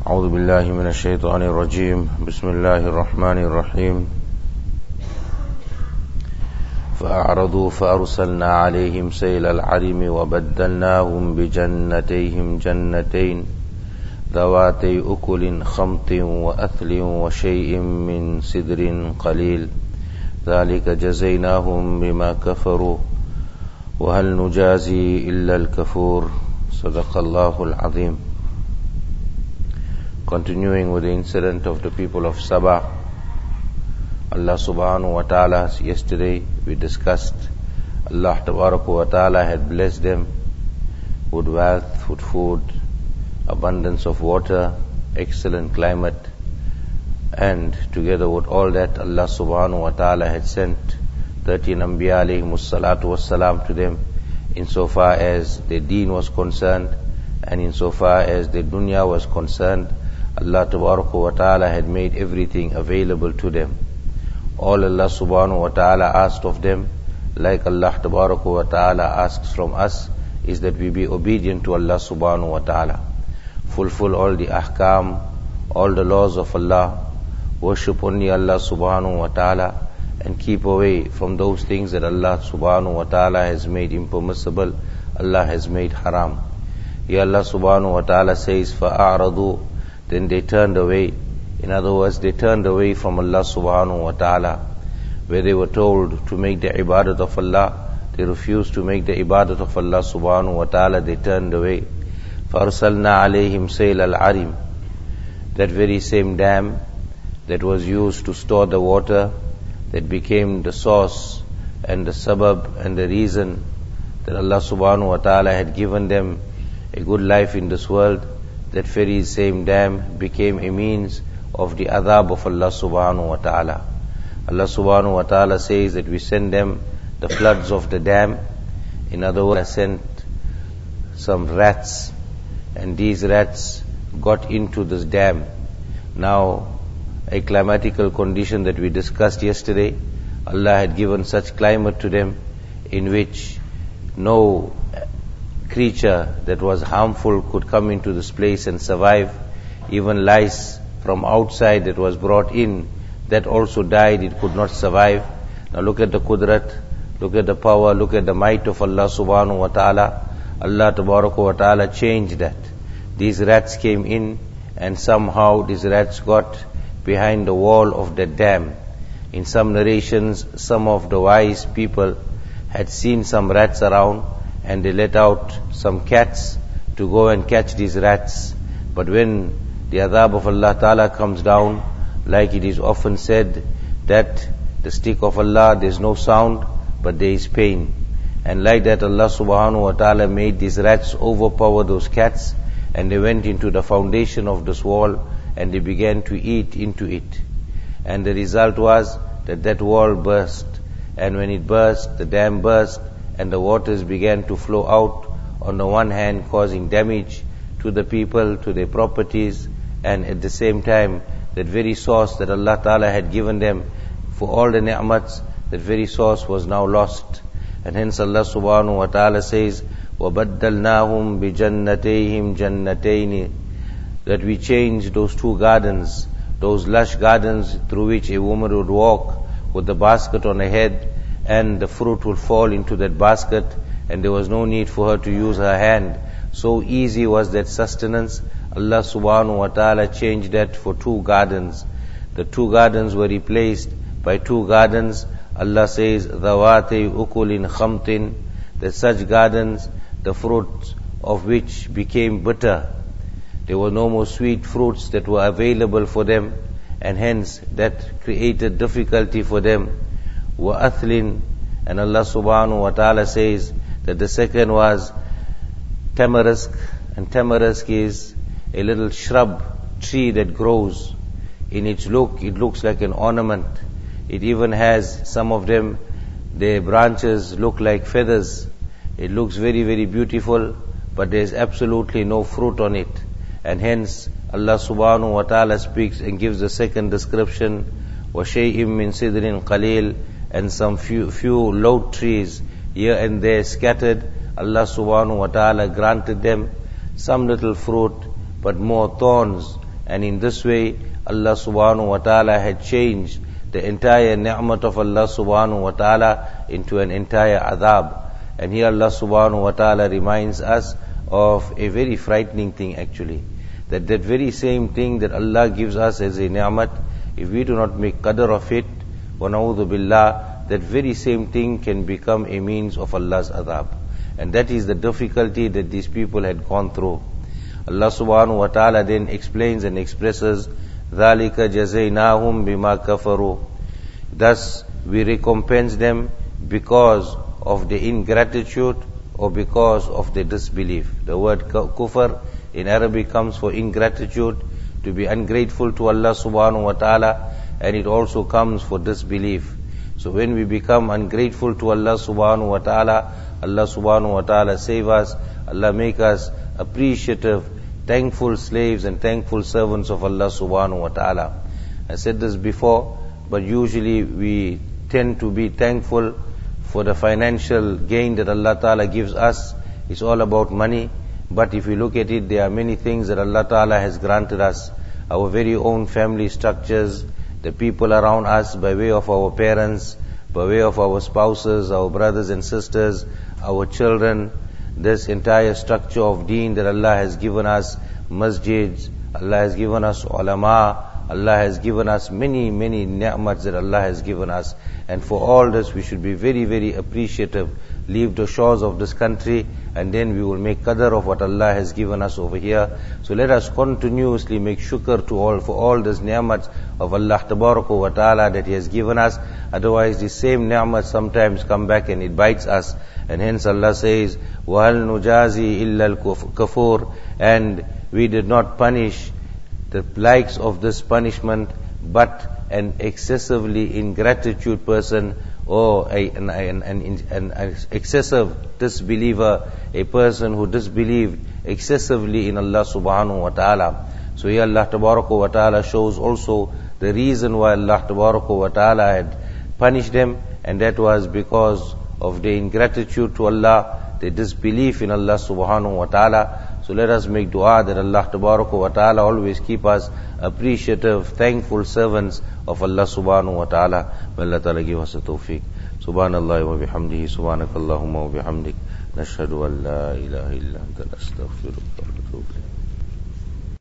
أعوذ بالله من الشيطان الرجيم بسم الله الرحمن الرحيم فأعرضوا فأرسلنا عليهم سيل العرم وبدلناهم بجنتيهم جنتين ذواتي أكل خمط وأثل وشيء من سدر قليل ذلك جزيناهم بما كفروا وهل نجازي إلا الكفور صدق الله العظيم. Continuing with the incident of the people of Sabah, Allah subhanahu wa ta'ala, yesterday we discussed Allah tabaraka wa ta'ala had blessed them with wealth, with food, abundance of water, excellent climate, and together with all that Allah subhanahu wa ta'ala had sent 13 Anbiya alayhimus salatu wassalam to them insofar as their deen was concerned and insofar as their dunya was concerned. Allah Tabaraka wa Ta'ala had made everything available to them. All Allah Subhanahu wa Ta'ala asked of them, like Allah Tabaraka wa Ta'ala asks from us, is that we be obedient to Allah Subhanahu wa Ta'ala. Fulfill all the ahkam, all the laws of Allah, worship only Allah Subhanahu wa Ta'ala, and keep away from those things that Allah Subhanahu wa Ta'ala has made impermissible, Allah has made haram. Here Allah Subhanahu wa Ta'ala says, فَأَعْرَضُوا, then they turned away. In other words, they turned away from Allah subhanahu wa ta'ala. Where they were told to make the ibadat of Allah, they refused to make the ibadat of Allah subhanahu wa ta'ala, they turned away. فَأَرْسَلْنَا عَلَيْهِمْ سَيْلَ الْعَرِمِ, that very same dam that was used to store the water, that became the source and the sabab and the reason that Allah subhanahu wa ta'ala had given them a good life in this world, that very same dam became a means of the adhab of Allah subhanahu wa ta'ala. Allah subhanahu wa ta'ala says that we send them the floods of the dam. In other words, I sent some rats, and these rats got into this dam. Now, a climatical condition that we discussed yesterday, Allah had given such climate to them in which no creature that was harmful could come into this place and survive. Even lice from outside that was brought in, that also died, it could not survive. Now look at the qudrat, look at the power, look at the might of Allah subhanahu wa ta'ala. Allah tabaraka wa ta'ala changed that. These rats came in, and somehow these rats got behind the wall of the dam. In some narrations, some of the wise people had seen some rats around, and they let out some cats to go and catch these rats. But when the adhab of Allah Ta'ala comes down, like it is often said, that the stick of Allah, there is no sound, but there is pain. And like that, Allah Subhanahu wa Ta'ala made these rats overpower those cats, and they went into the foundation of this wall, and they began to eat into it. And the result was that that wall burst. And when it burst, the dam burst, and the waters began to flow out, on the one hand causing damage to the people, to their properties, and at the same time, that very source that Allah Ta'ala had given them for all the ni'mats, that very source was now lost. And hence Allah Subhanahu wa Ta'ala says, وَبَدَّلْنَاهُمْ بِجَنَّتَيْهِمْ جَنَّتَيْنِ, that we changed those two gardens, those lush gardens through which a woman would walk with the basket on her head, and the fruit will fall into that basket, and there was no need for her to use her hand. So easy was that sustenance. Allah subhanahu wa ta'ala changed that for two gardens. The two gardens were replaced by two gardens. Allah says, ذَوَاتِي أُكُلٍ خَمْطٍ, that such gardens, the fruits of which became bitter. There were no more sweet fruits that were available for them, and hence that created difficulty for them. وَأَثْلٍ, and Allah subhanahu wa ta'ala says that the second was tamarisk, and tamarisk is a little shrub tree that grows. In its look, it looks like an ornament. It even has some of them, their branches look like feathers. It looks very, very beautiful, but there is absolutely no fruit on it. And hence Allah subhanahu wa ta'ala speaks and gives the second description, وَشَيْءٍ مِّن سِدْرٍ قَلِيلٍ, and some few low trees here and there scattered. Allah subhanahu wa ta'ala granted them some little fruit, but more thorns And in this way, Allah subhanahu wa ta'ala had changed the entire ni'mat of Allah subhanahu wa ta'ala into an entire adab. And here Allah subhanahu wa ta'ala reminds us of a very frightening thing actually. That very same thing that Allah gives us as a ni'mat, if we do not make qadr of it, wa na'udhu billah, that very same thing can become a means of Allah's adab. And that is the difficulty that these people had gone through. Allah subhanahu wa ta'ala then explains and expresses, ذَلِكَ جَزَيْنَاهُمْ بِمَا كَفَرُوا. Thus we recompense them because of the ingratitude or because of the disbelief. The word kufr in Arabic comes for ingratitude, to be ungrateful to Allah subhanahu wa ta'ala, and it also comes for disbelief. So when we become ungrateful to Allah subhanahu wa ta'ala, Allah subhanahu wa ta'ala save us, Allah make us appreciative, thankful slaves and thankful servants of Allah subhanahu wa ta'ala. I said this before, but usually we tend to be thankful for the financial gain that Allah ta'ala gives us. It's all about money. But if we look at it, there are many things that Allah ta'ala has granted us. Our very own family structures, the people around us by way of our parents, by way of our spouses, our brothers and sisters, our children, this entire structure of deen that Allah has given us, masjids, Allah has given us ulama, Allah has given us many, many ni'mats that Allah has given us. And for all this we should be very, very appreciative. Leave the shores of this country and then we will make qadr of what Allah has given us over here. So let us continuously make shukr to all, for all these ni'mats of Allah tabaraka wa ta'ala that He has given us. Otherwise the same ni'mats sometimes come back and it bites us. And hence Allah says, وَهَلْ نُجَازِي إِلَّا الْكَفُورِ. And we did not punish the likes of this punishment but an excessively ingratitude person, or an excessive disbeliever, a person who disbelieved excessively in Allah subhanahu wa ta'ala. So here Allah tabaraka wa ta'ala shows also the reason why Allah tabaraka wa ta'ala had punished them, and that was because of the ingratitude to Allah, the disbelief in Allah subhanahu wa ta'ala. So let us make dua that Allah tabaraka wa ta'ala always keep us appreciative, thankful servants of Allah subhanahu wa ta'ala. May Allah ta'ala give us a tawfiq. Subhanallah wa bihamdihi, subhanakallahumma wa bihamdik, nashhadu an la ilaha illa anta nastaghfiruka wa natubu ilayk.